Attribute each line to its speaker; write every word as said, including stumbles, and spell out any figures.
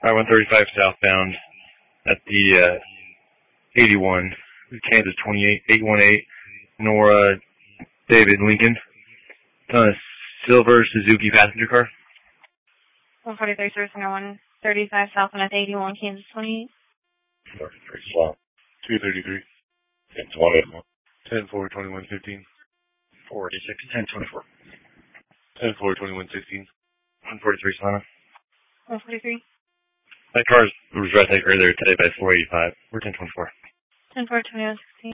Speaker 1: I one thirty-five southbound at the uh, eighty-one, Kansas twenty-eight, eight one eight, Nora David Lincoln. It's on a silver Suzuki passenger car.
Speaker 2: one forty-three, servicing on one thirty-five southbound at eighty-one, Kansas twenty-eight.
Speaker 3: forty-three, slow.
Speaker 4: two thirty-three.
Speaker 3: ten twenty.
Speaker 4: ten four, twenty-one fifteen.
Speaker 3: forty-six, ten twenty-four.
Speaker 4: ten four, twenty-one sixteen.
Speaker 1: one forty-three, Solana.
Speaker 2: one forty-three.
Speaker 1: That car was right there earlier today by four eighty-five. We're ten twenty-four.
Speaker 2: ten four, twenty-one sixteen.